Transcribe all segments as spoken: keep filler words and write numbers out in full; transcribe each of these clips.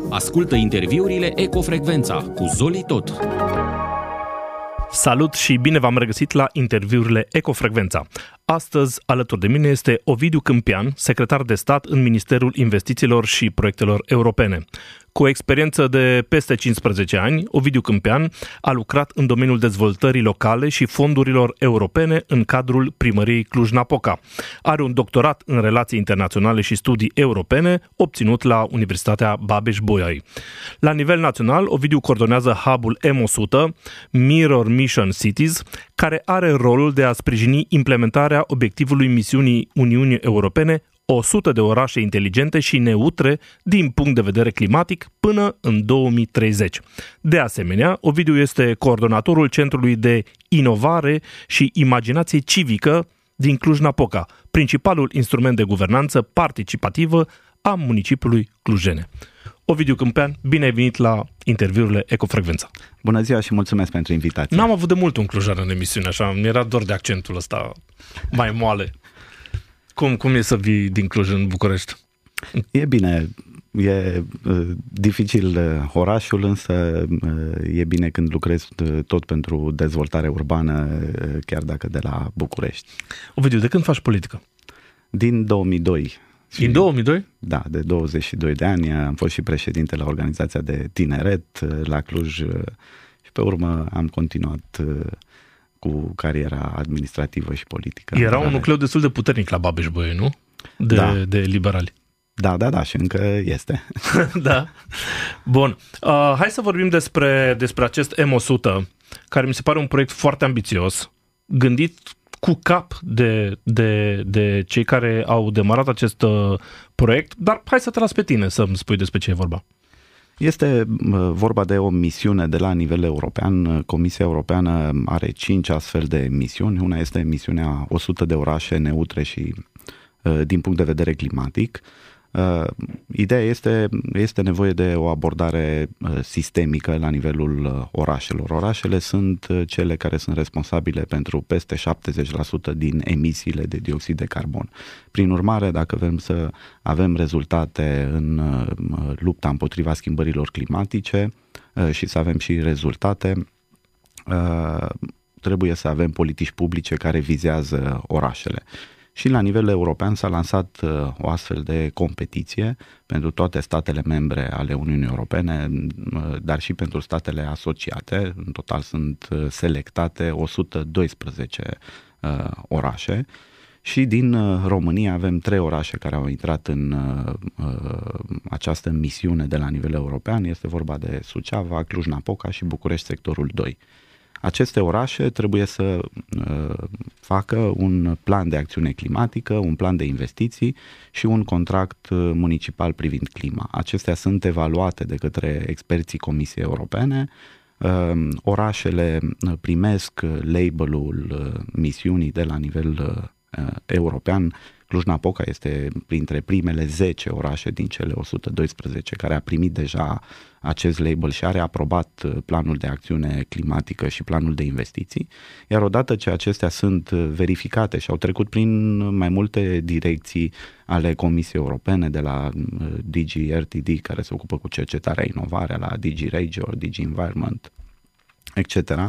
Ascultă interviurile Ecofrecvența cu Zoli Tot. Salut și bine v-am regăsit la interviurile Ecofrecvența. Astăzi, alături de mine este Ovidiu Câmpian, secretar de stat în Ministerul Investițiilor și Proiectelor Europene. Cu o experiență de peste cincisprezece ani, Ovidiu Câmpian a lucrat în domeniul dezvoltării locale și fondurilor europene în cadrul primăriei Cluj-Napoca. Are un doctorat în relații internaționale și studii europene, obținut la Universitatea Babeș-Bolyai. La nivel național, Ovidiu coordonează hub-ul M o sută, Mirror Mission Cities, care are rolul de a sprijini implementarea obiectivului misiunii Uniunii Europene o sută de orașe inteligente și neutre din punct de vedere climatic până în două mii treizeci. De asemenea, Ovidiu este coordonatorul Centrului de Inovare și Imaginație Civică din Cluj-Napoca, principalul instrument de guvernanță participativă a municipiului clujene. Ovidiu Câmpian, bine ai venit la interviurile Ecofrecvența. Bună ziua și mulțumesc pentru invitație. N-am avut de mult un clujan în emisiune, așa, mi-era dor de accentul ăsta mai moale. Cum, cum e să vii din Cluj în București? E bine, e uh, dificil uh, orașul, însă uh, e bine când lucrezi uh, tot pentru dezvoltare urbană, uh, chiar dacă de la București. Ovidiu, de când faci politică? Din două mii doi. Din două mii doi? Da, de douăzeci și doi de ani. Am fost și președinte la organizația de tineret uh, la Cluj uh, și pe urmă am continuat uh, cu cariera administrativă și politică. Era un nucleu destul de puternic la Babeș-Bolyai, nu? De, da. de liberali. Da, da, da, și încă este. Da. Bun. Uh, hai să vorbim despre, despre acest M o sută, care mi se pare un proiect foarte ambițios, gândit cu cap de, de, de cei care au demarat acest uh, proiect, dar hai să te las pe tine să-mi spui despre ce e vorba. Este vorba de o misiune de la nivel european. Comisia Europeană are cinci astfel de misiuni. Una este misiunea o sută de orașe neutre și din punct de vedere climatic. Ideea este, este nevoie de o abordare sistemică la nivelul orașelor. Orașele sunt cele care sunt responsabile pentru peste șaptezeci la sută din emisiile de dioxid de carbon. Prin urmare, dacă vrem să avem rezultate în lupta împotriva schimbărilor climatice și să avem și rezultate, trebuie să avem politici publice care vizează orașele. Și la nivel european s-a lansat uh, o astfel de competiție pentru toate statele membre ale Uniunii Europene, uh, dar și pentru statele asociate. În total sunt uh, selectate o sută doisprezece uh, orașe și din uh, România avem trei orașe care au intrat în uh, uh, această misiune de la nivel european. Este vorba de Suceava, Cluj-Napoca și București, sectorul doi. Aceste orașe trebuie să uh, facă un plan de acțiune climatică, un plan de investiții și un contract municipal privind clima. Acestea sunt evaluate de către experții Comisiei Europene. Uh, orașele primesc label-ul uh, misiunii de la nivel uh, european. Cluj-Napoca este printre primele zece orașe din cele o sută doisprezece care a primit deja acest label și are aprobat planul de acțiune climatică și planul de investiții, iar odată ce acestea sunt verificate și au trecut prin mai multe direcții ale Comisiei Europene, de la D G R T D, care se ocupă cu cercetarea, inovarea, la D G Regio, D G Environment, et cetera.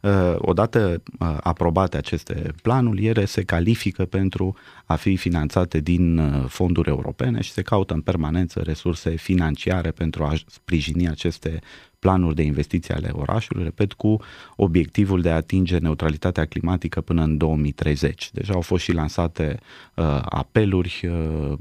Odată aprobate aceste planuri, ele se califică pentru a fi finanțate din fonduri europene și se caută în permanență resurse financiare pentru a sprijini aceste planuri de investiții ale orașului, repet, cu obiectivul de a atinge neutralitatea climatică până în două mii treizeci. Deja au fost și lansate uh, apeluri, uh,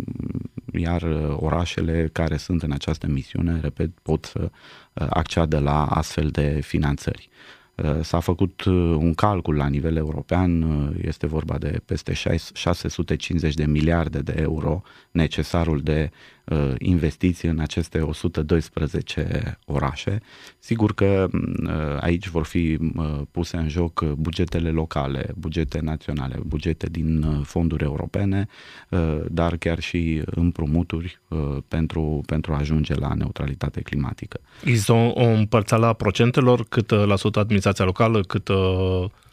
iar orașele care sunt în această misiune, repet, pot să uh, acceadă la astfel de finanțări. S-a făcut un calcul la nivel european, este vorba de peste șase sute cincizeci de miliarde de euro necesarul de investiții în aceste o sută doisprezece orașe. Sigur că aici vor fi puse în joc bugetele locale, bugete naționale, bugete din fonduri europene, dar chiar și împrumuturi pentru, pentru a ajunge la neutralitate climatică. Există o, o împărțeală a procentelor, cât la sută administrația locală, cât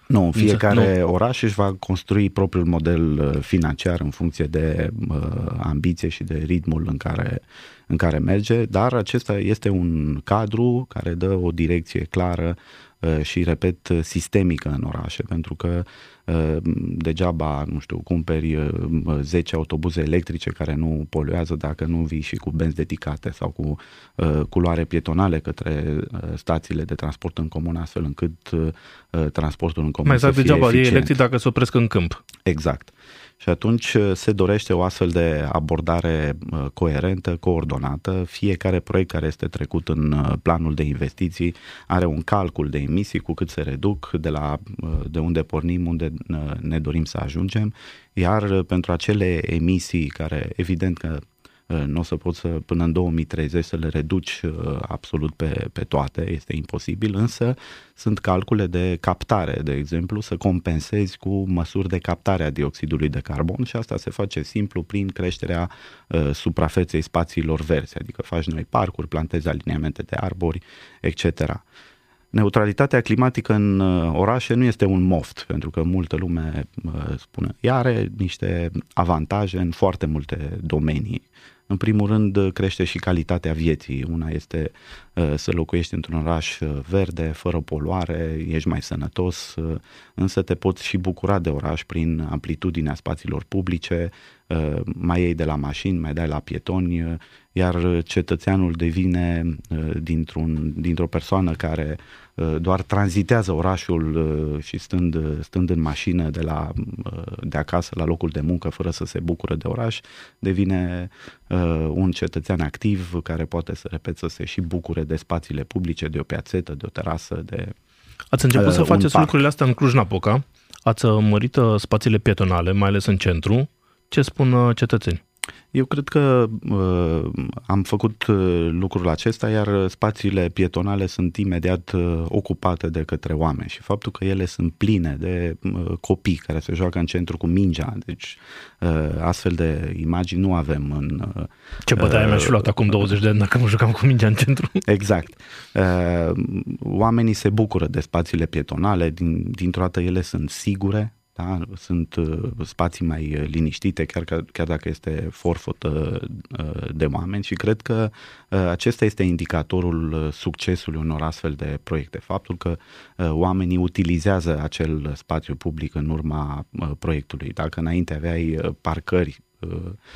Nu, fiecare nu. oraș își va construi propriul model financiar în funcție de uh, ambiție și de ritmul în care, în care merge, dar acesta este un cadru care dă o direcție clară uh, și, repet, sistemică în orașe, pentru că uh, degeaba, nu știu, cumperi uh, zece autobuze electrice care nu poluează dacă nu vii și cu benzi dedicate sau cu uh, culoare pietonale către uh, stațiile de transport în comun, astfel încât uh, transportul în comun mai să fie degeaba eficient. e electric dacă se opresc în câmp. Exact. Și atunci se dorește o astfel de abordare coerentă, coordonată. Fiecare proiect care este trecut în planul de investiții are un calcul de emisii, cu cât se reduc, de, la, de unde pornim, unde ne dorim să ajungem. Iar pentru acele emisii care, evident că nu o să poți să, până în două mii treizeci să le reduci absolut pe, pe toate, este imposibil, însă sunt calcule de captare, de exemplu, să compensezi cu măsuri de captare a dioxidului de carbon și asta se face simplu prin creșterea uh, suprafeței spațiilor verzi, adică faci noi parcuri, plantezi aliniamente de arbori, et cetera. Neutralitatea climatică în orașe nu este un moft, pentru că multă lume uh, spune, ea are niște avantaje în foarte multe domenii. În primul rând, crește și calitatea vieții. Una este uh, să locuiești într-un oraș verde, fără poluare, ești mai sănătos, uh, însă te poți și bucura de oraș prin amplitudinea spațiilor publice, uh, mai iei de la mașini, mai dai la pietoni, uh, iar cetățeanul devine uh, dintr-un, dintr-o persoană care uh, doar tranzitează orașul uh, și stând, uh, stând în mașină de, la, uh, de acasă la locul de muncă fără să se bucure de oraș, devine uh, un cetățean activ care poate, să repet, să se și bucure de spațiile publice, de o piațetă, de o terasă, de Ați început uh, să faceți parc. lucrurile astea în Cluj-Napoca, ați mărit spațiile pietonale, mai ales în centru. Ce spun cetățenii? Eu cred că uh, am făcut uh, lucrul acesta, iar spațiile pietonale sunt imediat uh, ocupate de către oameni și faptul că ele sunt pline de uh, copii care se joacă în centru cu mingea, deci uh, astfel de imagini nu avem în... Uh, Ce bătaie uh, mi-aș fi luat acum douăzeci de ani dacă mă jucam cu mingea în centru. Exact. Uh, oamenii se bucură de spațiile pietonale, din, dintr-o dată ele sunt sigure. Da? Sunt uh, spații mai liniștite, chiar, că, chiar dacă este forfotă uh, de oameni și cred că uh, acesta este indicatorul succesului unor astfel de proiecte. Faptul că uh, oamenii utilizează acel spațiu public în urma uh, proiectului. Dacă înainte aveai uh, parcări, uh,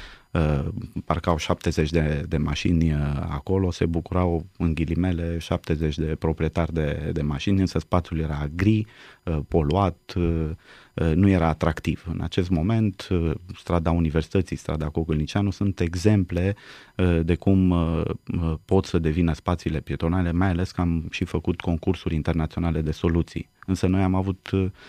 uh, parcau șaptezeci de, de mașini uh, acolo, se bucurau în ghilimele șaptezeci de proprietari de, de mașini, însă spațiul era gri, uh, poluat, uh, nu era atractiv. În acest moment, strada Universității, strada Cogălnicianu sunt exemple de cum pot să devină spațiile pietonale, mai ales că am și făcut concursuri internaționale de soluții. Însă noi am avut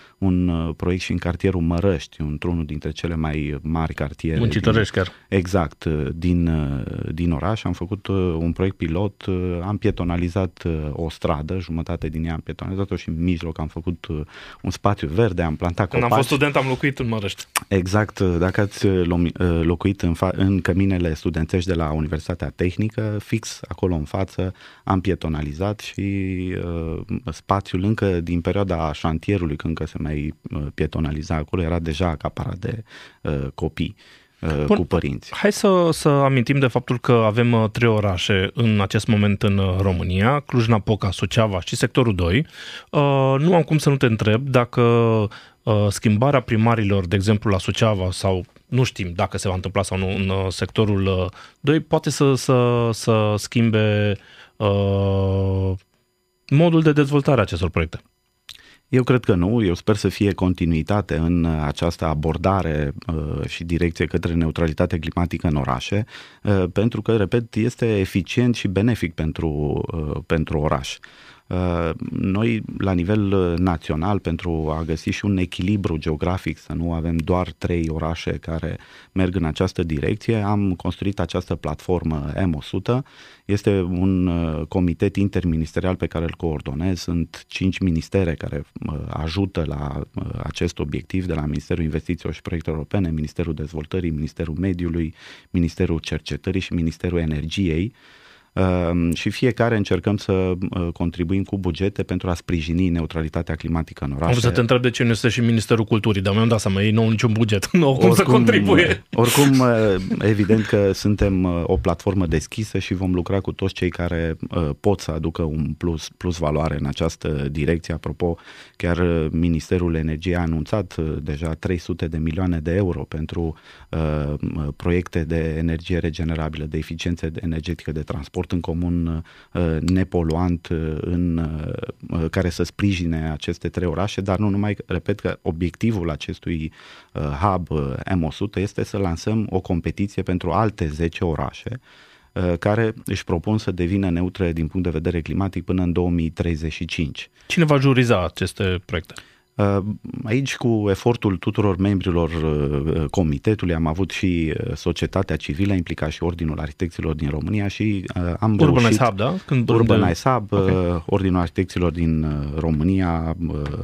un proiect și în cartierul Mărăști, într-unul dintre cele mai mari cartiere. Muncitorești chiar. Exact, din, din oraș. Am făcut un proiect pilot, am pietonalizat o stradă, jumătate din ea am pietonalizat-o și în mijloc am făcut un spațiu verde, am plantat Când copaci. am fost student, am locuit în Mărăști. Exact, dacă ați locuit în, fa- în căminele studențești de la Universitatea Tehnică, fix acolo în față, am pietonalizat și uh, spațiul încă din perioada șantierului, când încă se mai uh, pietonaliza acolo, era deja acaparat de uh, copii. Bun, cu părinți. Hai să, să amintim de faptul că avem uh, trei orașe în acest moment în uh, România, Cluj-Napoca, Suceava și sectorul doi. Uh, nu am cum să nu te întreb dacă uh, schimbarea primarilor, de exemplu la Suceava, sau nu știm dacă se va întâmpla sau nu în uh, sectorul uh, doi, poate să, să, să schimbe uh, modul de dezvoltare a acestor proiecte. Eu cred că nu, eu sper să fie continuitate în această abordare uh, și direcție către neutralitate climatică în orașe, uh, pentru că, repet, este eficient și benefic pentru, uh, pentru oraș. Noi, la nivel național, pentru a găsi și un echilibru geografic, să nu avem doar trei orașe care merg în această direcție, am construit această platformă M o sută. Este un comitet interministerial pe care îl coordonez. Sunt cinci ministere care ajută la acest obiectiv, de la Ministerul Investițiilor și Proiectelor Europene, Ministerul Dezvoltării, Ministerul Mediului, Ministerul Cercetării și Ministerul Energiei. și fiecare încercăm să contribuim cu bugete pentru a sprijini neutralitatea climatică în orașe. Am să te întreb de ce nu este și Ministerul Culturii, dar mi-am dat seama, ei nu au niciun buget, nu au cum oricum, să contribuie. Oricum, evident că suntem o platformă deschisă și vom lucra cu toți cei care pot să aducă un plus, plus valoare în această direcție. Apropo, chiar Ministerul Energiei a anunțat deja trei sute de milioane de euro pentru uh, proiecte de energie regenerabilă, de eficiență energetică, de transport în comun uh, nepoluant, uh, în, uh, care să sprijine aceste trei orașe, dar nu numai, repet că obiectivul acestui uh, hub uh, M o sută este să lansăm o competiție pentru alte zece orașe uh, care își propun să devină neutre din punct de vedere climatic până în două mii treizeci și cinci. Cine va juriza aceste proiecte? Aici, cu efortul tuturor membrilor comitetului, am avut și societatea civilă, implicat și Ordinul Arhitecților din România și am Urbanize reușit... Hub, da? Când Urbanize Hub, okay. Ordinul Arhitecților din România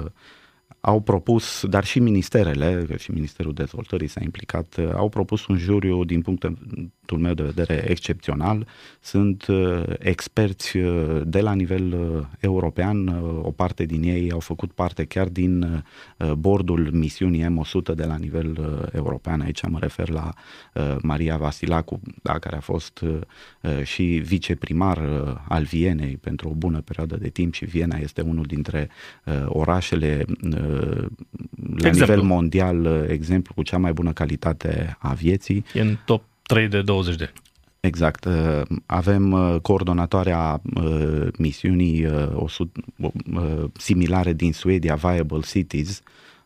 au propus, dar și ministerele, că și Ministerul Dezvoltării s-a implicat, au propus un juriu din punctul meu de vedere excepțional. Sunt experți de la nivel european, o parte din ei au făcut parte chiar din bordul misiunii M o sută de la nivel european. Aici mă refer la Maria Vasilacu, da, care a fost și viceprimar al Vienei pentru o bună perioadă de timp și Viena este unul dintre orașele la exemplu. nivel mondial, exemplu cu cea mai bună calitate a vieții. E în top trei de douăzeci de. Exact. Avem coordonatoarea misiunii similare din Suedia, Viable Cities.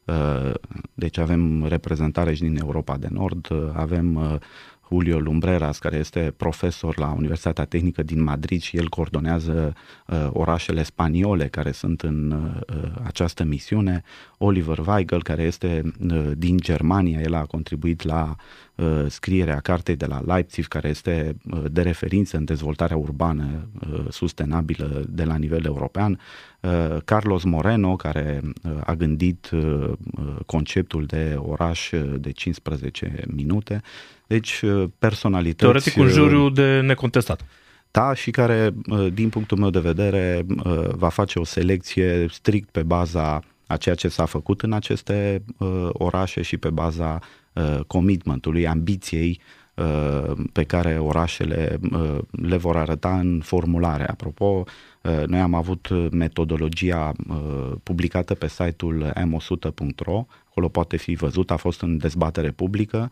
Deci avem reprezentare și din Europa de Nord. Avem Julio Lumbreras, care este profesor la Universitatea Tehnică din Madrid și el coordonează uh, orașele spaniole care sunt în uh, această misiune. Oliver Weigel, care este uh, din Germania, el a contribuit la uh, scrierea cartei de la Leipzig, care este uh, de referință în dezvoltarea urbană uh, sustenabilă de la nivel european. Uh, Carlos Moreno, care uh, a gândit uh, conceptul de oraș de cincisprezece minute. Deci personalități... Teoretic un juriu de necontestat. Da, și care, din punctul meu de vedere, va face o selecție strict pe baza a ceea ce s-a făcut în aceste orașe și pe baza commitment-ului, ambiției pe care orașele le vor arăta în formulare. Apropo, noi am avut metodologia publicată pe site-ul m o sută punct r o, acolo poate fi văzut, a fost în dezbatere publică.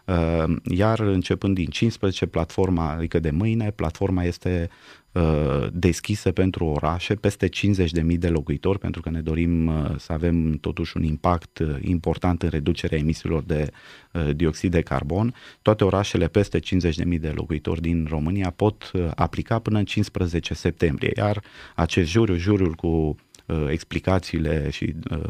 Iar începând din cincisprezece, platforma, adică de mâine, platforma este uh, deschisă pentru orașe, peste cincizeci de mii de locuitori, pentru că ne dorim uh, să avem totuși un impact uh, important în reducerea emisiilor de uh, dioxid de carbon. Toate orașele peste cincizeci de mii de locuitori din România pot uh, aplica până în cincisprezece septembrie, iar acest juriu, juriul cu explicațiile și uh,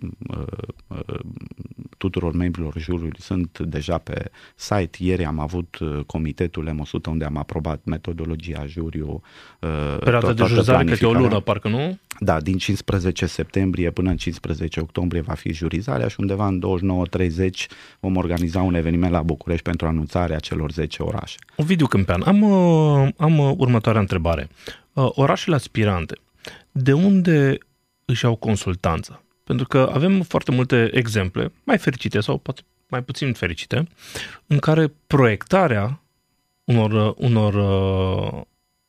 uh, tuturor membrilor juriului sunt deja pe site. Ieri am avut comitetul M o sută unde am aprobat metodologia juriu. Uh, Perioada de jurizare câte o lună, parcă nu? Da, din cincisprezece septembrie până în cincisprezece octombrie va fi jurizarea și undeva în douăzeci și nouă treizeci vom organiza un eveniment la București pentru anunțarea celor zece orașe. Ovidiu Câmpean, am, am următoarea întrebare. Orașele aspirante, de unde își au consultanță? Pentru că avem foarte multe exemple, mai fericite sau poate mai puțin fericite, în care proiectarea unor, unor, uh,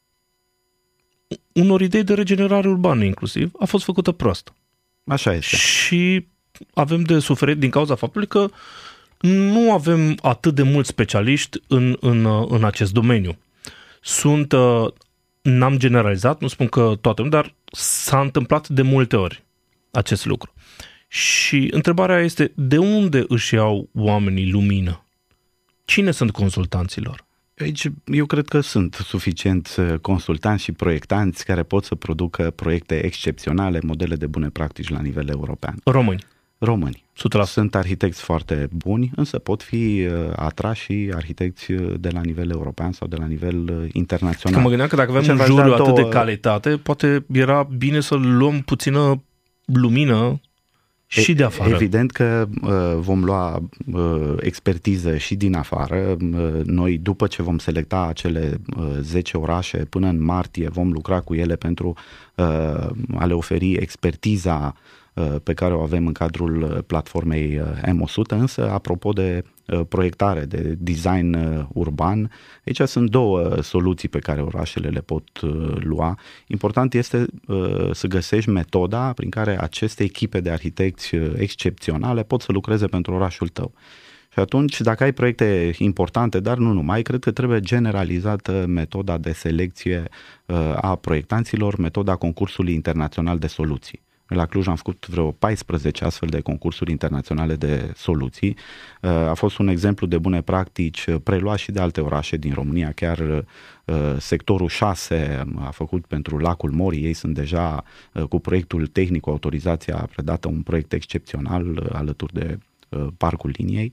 unor idei de regenerare urbană inclusiv a fost făcută prost. Așa este. Și avem de suferit din cauza faptului că nu avem atât de mulți specialiști în, în, în acest domeniu. Sunt... Uh, N-am generalizat, nu spun că toată lumea, dar s-a întâmplat de multe ori acest lucru. Și întrebarea este, de unde își iau oamenii lumină? Cine sunt consultanților? Aici eu cred că sunt suficient consultanți și proiectanți care pot să producă proiecte excepționale, modele de bune practici la nivel european. Români. Români. o sută la sută. Sunt arhitecți foarte buni, însă pot fi atrași și arhitecți de la nivel european sau de la nivel internațional. Că mă gândeam că dacă avem deci un juriu atât două... de calitate, poate era bine să luăm puțină lumină și de afară. Evident că uh, vom lua uh, expertiză și din afară. Uh, noi, după ce vom selecta acele uh, zece orașe, până în martie vom lucra cu ele pentru uh, a le oferi expertiza uh, pe care o avem în cadrul platformei uh, M o sută, însă apropo de uh, proiectare, de design uh, urban, aici sunt două soluții pe care orașele le pot uh, lua. Important este uh, să găsești metoda prin care aceste echipe de arhitecți uh, excepționale pot să lucreze pentru orașul tău. Și atunci, dacă ai proiecte importante, dar nu numai, cred că trebuie generalizată metoda de selecție uh, a proiectanților, metoda concursului internațional de soluții. La Cluj am făcut vreo paisprezece astfel de concursuri internaționale de soluții. A fost un exemplu de bune practici preluat și de alte orașe din România. Chiar sectorul șase a făcut pentru Lacul Morii. Ei sunt deja cu proiectul tehnic, cu autorizația predată, un proiect excepțional alături de Parcul Liniei.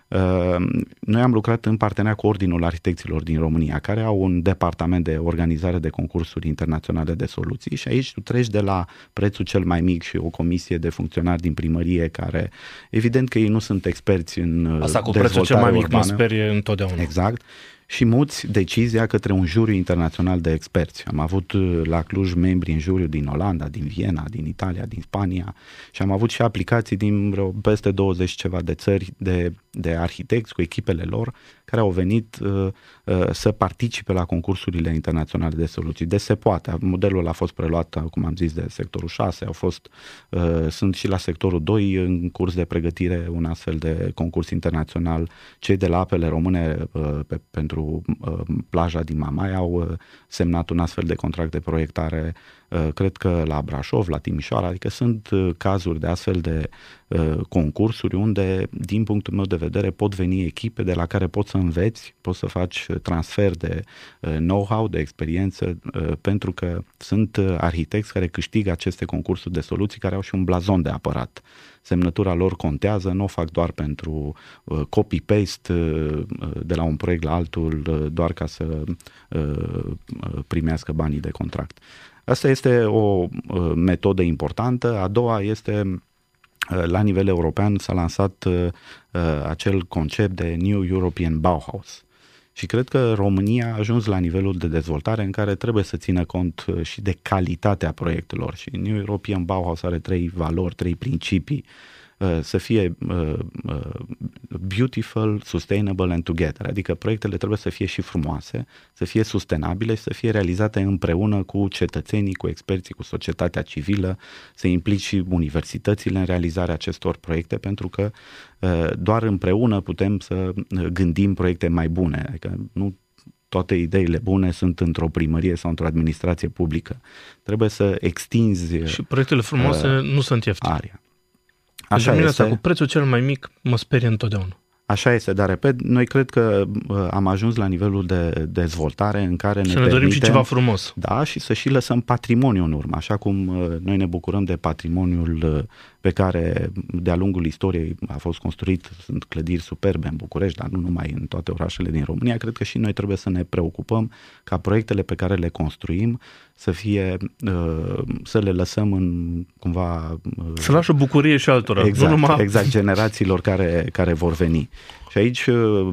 Noi am lucrat în parteneriat cu Ordinul Arhitecților din România, care au un departament de organizare de concursuri internaționale de soluții și aici tu treci de la prețul cel mai mic și o comisie de funcționari din primărie care, evident că ei nu sunt experți în asta cu prețul cel mai mic urbană. Mă sperie întotdeauna. Exact. Și muți decizia către un juriu internațional de experți. Am avut la Cluj membri în juriu din Olanda, din Viena, din Italia, din Spania și am avut și aplicații din vreo peste douăzeci ceva de țări de, de arhitecți cu echipele lor care au venit uh, uh, să participe la concursurile internaționale de soluții. Deci se poate. Modelul a fost preluat, cum am zis, de sectorul șase, au fost, uh, sunt și la sectorul doi în curs de pregătire un astfel de concurs internațional. Cei de la Apele Române uh, pe, pentru uh, plaja din Mamaia au uh, semnat un astfel de contract de proiectare, uh, cred că la Brașov, la Timișoara, adică sunt uh, cazuri de astfel de uh, concursuri unde, din punctul meu de vedere, pot veni echipe de la care poți să înveți, poți să faci transfer de uh, know-how, de experiență, uh, pentru că sunt uh, arhitecți care câștigă aceste concursuri de soluții care au și un blazon de apărat. Semnătura lor contează, nu o fac doar pentru uh, copy-paste uh, de la un proiect la altul, uh, doar ca să uh, primească banii de contract. Asta este o uh, metodă importantă. A doua este, uh, la nivel european s-a lansat uh, acel concept de New European Bauhaus. Și cred că România a ajuns la nivelul de dezvoltare în care trebuie să țină cont și de calitatea proiectelor. Și New European Bauhaus are trei valori, trei principii. Să fie beautiful, sustainable and together. Adică proiectele trebuie să fie și frumoase, să fie sustenabile și să fie realizate împreună cu cetățenii, cu experții, cu societatea civilă, să implici și universitățile în realizarea acestor proiecte, pentru că doar împreună putem să gândim proiecte mai bune. Adică nu toate ideile bune sunt într-o primărie sau într-o administrație publică. Trebuie să extinzi și proiectele frumoase uh, nu sunt ieftine. Aria. Așa este. Asta cu prețul cel mai mic mă sperie întotdeauna. Așa este, dar repet, noi cred că uh, am ajuns la nivelul de dezvoltare în care ne, să ne permitem, dorim și ceva frumos. Da, și să și lăsăm patrimoniul în urmă, așa cum uh, noi ne bucurăm de patrimoniul uh, pe care de-a lungul istoriei a fost construit, sunt clădiri superbe în București, dar nu numai, în toate orașele din România. Cred că și noi trebuie să ne preocupăm ca proiectele pe care le construim să fie, uh, să le lăsăm în cumva... Uh, să lași o bucurie și altora. Exact, nu numai... exact, generațiilor care, care vor veni. Și aici,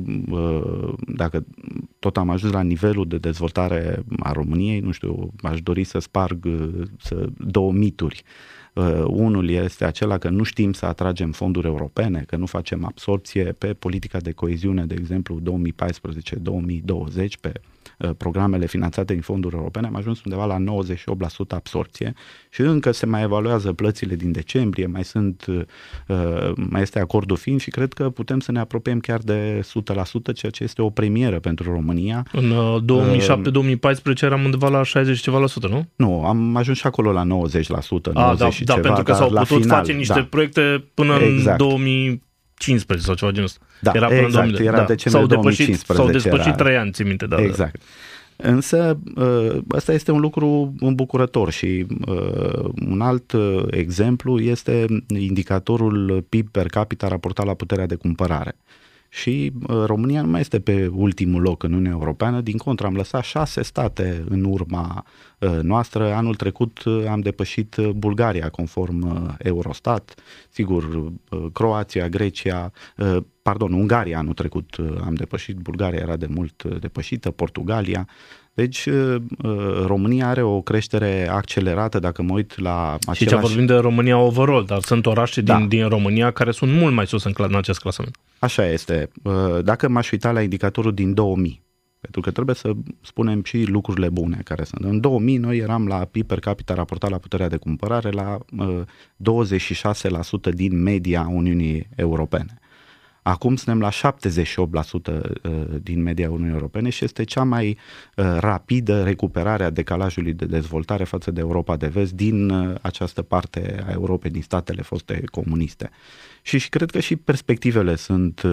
uh, dacă tot am ajuns la nivelul de dezvoltare a României, nu știu, aș dori să sparg uh, să, două mituri. Uh, unul este acela că nu știm să atragem fonduri europene, că nu facem absorpție pe politica de coeziune, de exemplu, două mii paisprezece două mii douăzeci, pe uh, programele finanțate din fonduri europene, am ajuns undeva la nouăzeci și opt la sută absorpție și încă se mai evaluează plățile din decembrie, mai sunt, uh, mai este acordul fin și cred că putem să ne apropiem chiar de o sută la sută, ceea ce este o premieră pentru România. În uh, două mii șapte două mii paisprezece eram undeva la șaizeci ceva la sută, nu? Nu, am ajuns și acolo la nouăzeci la sută, A, nouăzeci da, și da, ceva, pentru că s-au putut final, face niște da. proiecte până exact. în două mii cincisprezece sau ceva genul ăsta. Da, era până exact, în două mii, era da. decembrie două mii cincisprezece. S-au despășit era... trei ani, țin minte. Da, exact. Da. Însă ăsta este un lucru îmbucurător și uh, un alt uh, exemplu este indicatorul P I B per capita raportat la puterea de cumpărare. Și România nu mai este pe ultimul loc în Uniunea Europeană, din contră am lăsat șase state în urma noastră. Anul trecut am depășit Bulgaria conform Eurostat, sigur Croația, Grecia, pardon, Ungaria anul trecut am depășit, Bulgaria era de mult depășită, Portugalia. Deci România are o creștere accelerată, dacă mă uit la același... Și ce vorbim de România overall, dar sunt orașe da. din, din România care sunt mult mai sus în, în acest clasament. Așa este. Dacă m-aș uita la indicatorul din două mii, pentru că trebuie să spunem și lucrurile bune care sunt. În două mii noi eram la P I B per capita raportat la puterea de cumpărare la douăzeci și șase la sută din media Uniunii Europene. Acum suntem la șaptezeci și opt la sută din media Uniunii Europene și este cea mai rapidă recuperare a decalajului de dezvoltare față de Europa de Vest din această parte a Europei, din statele foste comuniste. Și, și cred că și perspectivele sunt,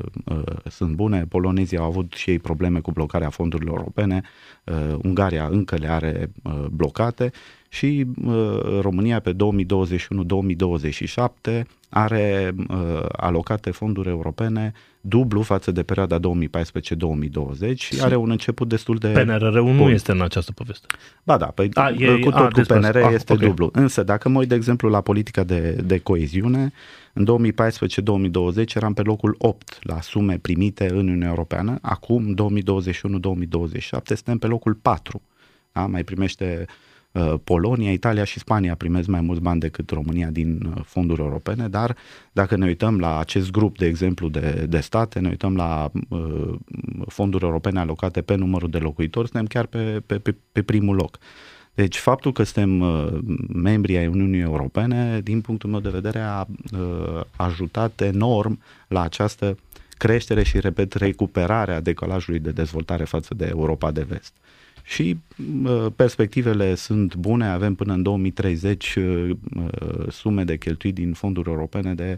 sunt bune. Polonezii au avut și ei probleme cu blocarea fondurilor europene, Ungaria încă le are blocate și România pe două mii douăzeci și unu două mii douăzeci și șapte are uh, alocate fonduri europene dublu față de perioada două mii paisprezece două mii douăzeci și are un început destul de... P N R R-ul nu este în această poveste. Ba da, păi a, e, cu tot a, cu P N R a, este okay. dublu. Însă dacă mă uit, de exemplu, la politica de, de coeziune, în două mii paisprezece două mii douăzeci eram pe locul opt la sume primite în Uniunea Europeană, acum două mii douăzeci și unu două mii douăzeci și șapte suntem pe locul patru. Da? Mai primește... Polonia, Italia și Spania primesc mai mulți bani decât România din fonduri europene, dar dacă ne uităm la acest grup, de exemplu, de, de state, ne uităm la uh, fonduri europene alocate pe numărul de locuitori, suntem chiar pe, pe, pe, pe primul loc. Deci faptul că suntem uh, membri ai Uniunii Europene, din punctul meu de vedere, a uh, ajutat enorm la această creștere și, repet, recuperarea decalajului de dezvoltare față de Europa de Vest. Și uh, perspectivele sunt bune, avem până în două mii treizeci uh, sume de cheltuit din fonduri europene de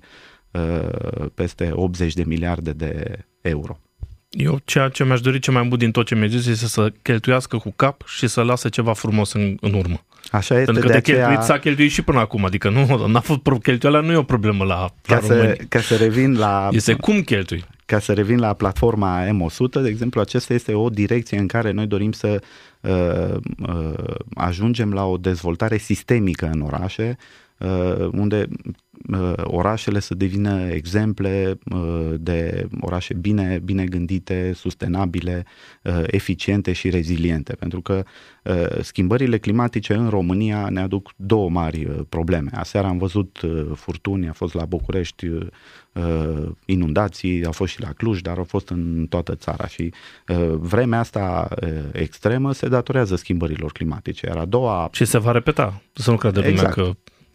uh, peste optzeci de miliarde de euro. Eu ceea ce mi-aș dori cel mai mult din tot ce mi-ai zis este să cheltuiască cu cap și să lasă ceva frumos în, în urmă. Așa este. Pentru că de, de aceea... cheltuit s-a cheltuit și până acum, adică nu, n-a fost, cheltuiala nu e o problemă la, ca la să, români. Ca să revin la... Este cum cheltui. Ca să revin la platforma M o sută, de exemplu, acesta este o direcție în care noi dorim să uh, uh, ajungem la o dezvoltare sistemică în orașe, uh, unde uh, orașele să devină exemple uh, de orașe bine, bine gândite, sustenabile, uh, eficiente și reziliente. Pentru că uh, schimbările climatice în România ne aduc două mari uh, probleme. Aseară am văzut uh, furtuni, a fost la București, uh, Uh, inundații, au fost și la Cluj, dar au fost în toată țara și uh, vremea asta uh, extremă se datorează schimbărilor climatice. Iar a doua... Și se va repeta, să nu crede lumea exact. că...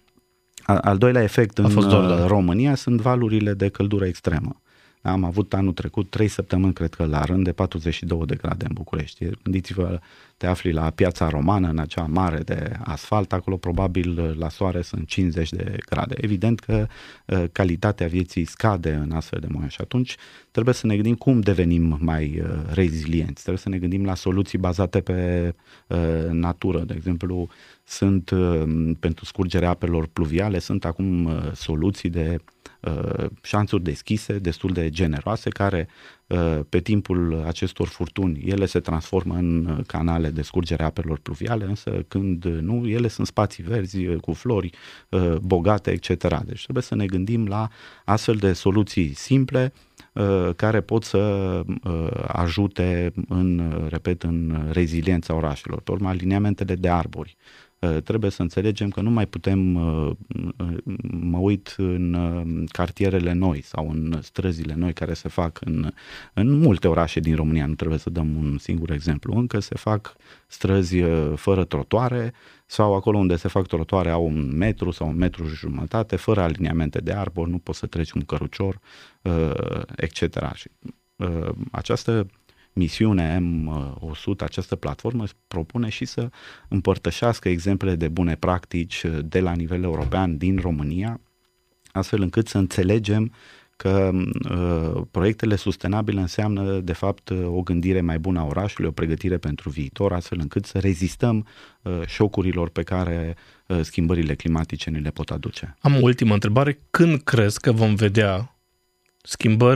Al, al doilea efect în uh, România sunt valurile de căldură extremă. Am avut anul trecut trei săptămâni, cred că la rând, de patruzeci și două de grade în București. Gândiți-vă, te afli la Piața Romană, în acea mare de asfalt, acolo probabil la soare sunt cincizeci de grade. Evident că uh, calitatea vieții scade în astfel de momente și atunci trebuie să ne gândim cum devenim mai uh, rezilienți. Trebuie să ne gândim la soluții bazate pe uh, natură. De exemplu, sunt uh, pentru scurgerea apelor pluviale, sunt acum uh, soluții de uh, șanțuri deschise, destul de generoase, care uh, pe timpul acestor furtuni, ele se transformă în canale de scurgere a apelor pluviale, însă când nu, ele sunt spații verzi cu flori uh, bogate, et cetera. Deci trebuie să ne gândim la astfel de soluții simple uh, care pot să uh, ajute în, repet, în reziliența orașelor. Pe urmă, aliniamentele de arbori. Uh, trebuie să înțelegem că nu mai putem, uh, mă uit în uh, cartierele noi sau în străzile noi care se fac în, în multe orașe din România, nu trebuie să dăm un singur exemplu, încă se fac străzi uh, fără trotuare sau acolo unde se fac trotuare au un metru sau un metru și jumătate, fără aliniamente de arbori, nu poți să treci un cărucior, uh, et cetera. Și uh, această misiune M o sută, această platformă, propune și să împărtășească exemple de bune practici de la nivel european din România, astfel încât să înțelegem că uh, proiectele sustenabile înseamnă, de fapt, o gândire mai bună a orașului, o pregătire pentru viitor, astfel încât să rezistăm uh, șocurilor pe care uh, schimbările climatice ne le pot aduce. Am o ultimă întrebare. Când crezi că vom vedea schimbări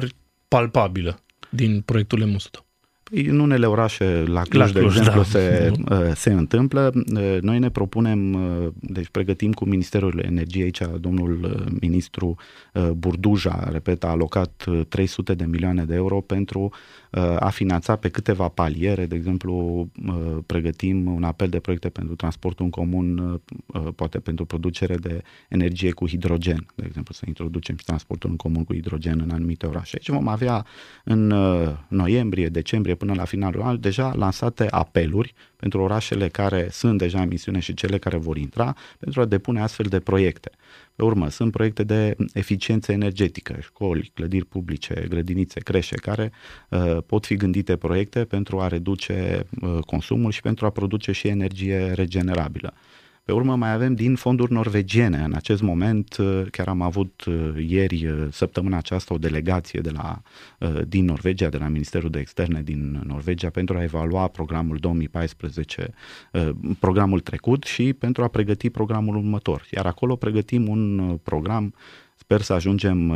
palpabilă din proiectul Lemn o sută? În unele orașe, la Cluj, la Cluj de exemplu, da. se, se întâmplă. Noi ne propunem, deci pregătim cu Ministerul Energiei, aici domnul ministru Burduja, repet, a alocat trei sute de milioane de euro pentru a finanța pe câteva paliere. De exemplu, pregătim un apel de proiecte pentru transportul în comun, poate pentru producere de energie cu hidrogen. De exemplu, să introducem și transportul în comun cu hidrogen în anumite orașe. Aici vom avea în noiembrie, decembrie, până la finalul anului, deja lansate apeluri pentru orașele care sunt deja în misiune și cele care vor intra pentru a depune astfel de proiecte. Pe urmă, sunt proiecte de eficiență energetică, școli, clădiri publice, grădinițe, creșe, care uh, pot fi gândite proiecte pentru a reduce uh, consumul și pentru a produce și energie regenerabilă. Pe urmă mai avem din fonduri norvegiene. În acest moment, chiar am avut ieri, săptămâna aceasta, o delegație de la, din Norvegia, de la Ministerul de Externe din Norvegia, pentru a evalua programul două mii paisprezece, programul trecut și pentru a pregăti programul următor. Iar acolo pregătim un program, sper să ajungem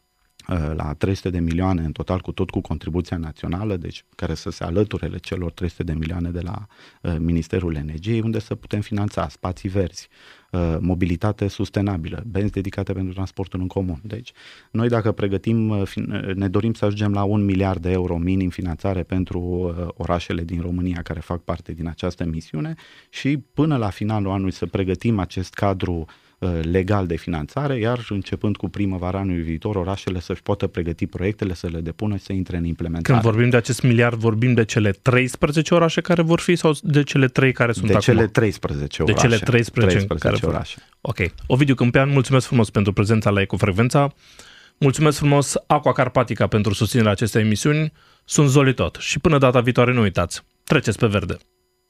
la trei sute de milioane în total, cu tot cu contribuția națională, deci care să se alăture celor trei sute de milioane de la uh, Ministerul Energiei, unde să putem finanța spații verzi, uh, mobilitate sustenabilă, benzi dedicate pentru transportul în comun. Deci, noi dacă pregătim, uh, ne dorim să ajungem la un miliard de euro minim finanțare pentru uh, orașele din România care fac parte din această misiune și până la finalul anului să pregătim acest cadru legal de finanțare, iar începând cu primăvara anului viitor, orașele să-și poată pregăti proiectele, să le depună și să intre în implementare. Când vorbim de acest miliard, vorbim de cele treisprezece orașe care vor fi sau de cele trei care sunt de acum? De cele treisprezece orașe. De cele treisprezece, treisprezece care orașe. Ok. Ovidiu Câmpean, mulțumesc frumos pentru prezența la Ecofrecvența. Mulțumesc frumos Aqua Carpatica pentru susținerea acestei emisiuni. Sunt Zoli Tot și până data viitoare nu uitați, treceți pe verde.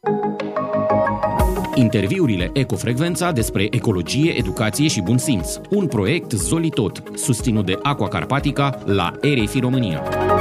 Interviurile Ecofrecvența despre ecologie, educație și bun simț. Un proiect Zoli Tot, susținut de Aqua Carpatica la R F I România.